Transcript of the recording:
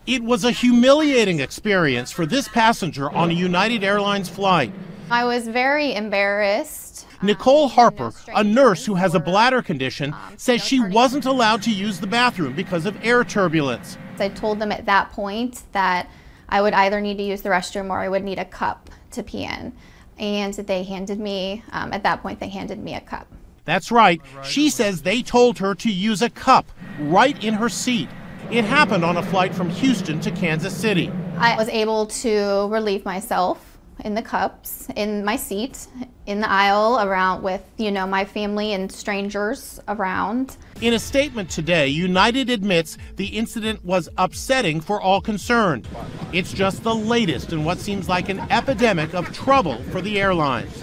It was a humiliating experience for this passenger on a United Airlines flight. I was very embarrassed. Nicole Harper, a nurse who has a bladder condition, says she wasn't allowed to use the bathroom because of air turbulence. I told them at that point that I would either need to use the restroom or I would need a cup to pee in. And they handed me, at that point, they handed me a cup. That's right. She says they told her to use a cup right in her seat. It happened on a flight from Houston to Kansas City. I was able to relieve myself in the cups, in my seat, in the aisle, around with, my family and strangers around. In a statement today, United admits the incident was upsetting for all concerned. It's just the latest in what seems like an epidemic of trouble for the airlines.